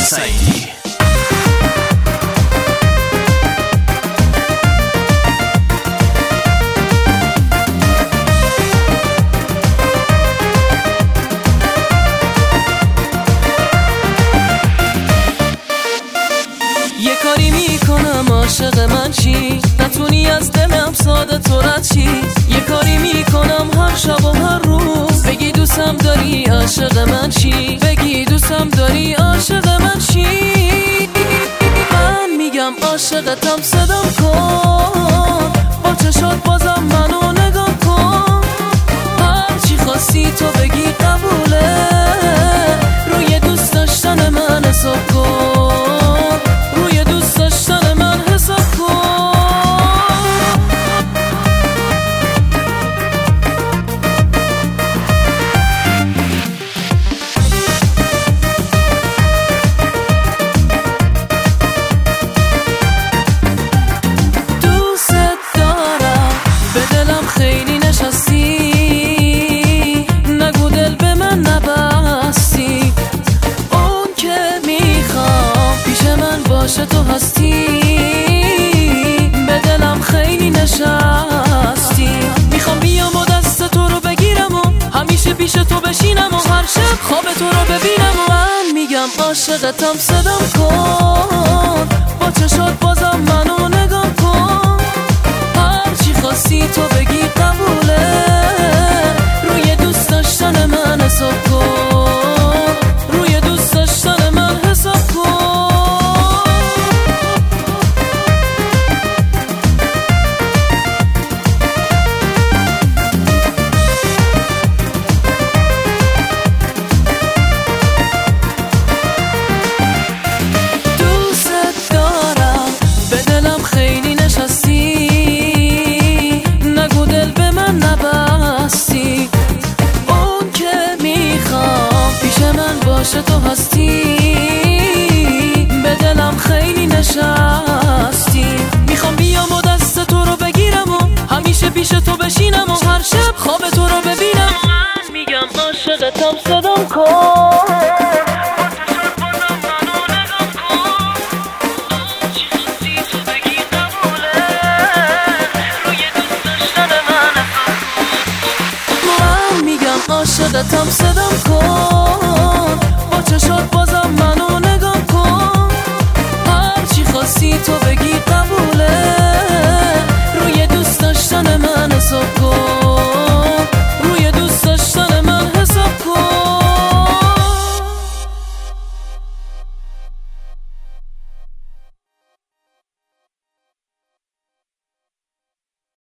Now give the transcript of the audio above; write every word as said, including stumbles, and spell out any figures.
سعیدی. یه کاری میکنم عاشق من چی، نتونی از دلم ساده تو رد چی. یه کاری میکنم هر شب و هر روز، بگی دوستم داری عاشق من چی، بگی دوستم داری عاشق من چی. من میگم عاشقتم صدام کن، با چشات بازم منو نگاه کن. هر چی خواستی تو بگی قبوله، روی دوست داشتن من حساب کن. تو هستی به دلم خیلی نشستی، میخوام بیام و دست تو رو بگیرم و همیشه پیش تو بشینم و هر شب خواب تو رو ببینم. و من میگم عاشقتم صدام کن، با چشات بازم منو نگاه کن. هر چی خواستی تو بگی قبوله، روی دوست داشتن من حساب کن، روی دوست داشتن من حساب کن. تو هستی به دلم خیلی نشستی، میخوام بیام و دست تو رو بگیرم و همیشه پیش تو بشینم و هر شب خواب تو رو ببینم. من میگم عاشقتم صدام کن، عاشقتم صدام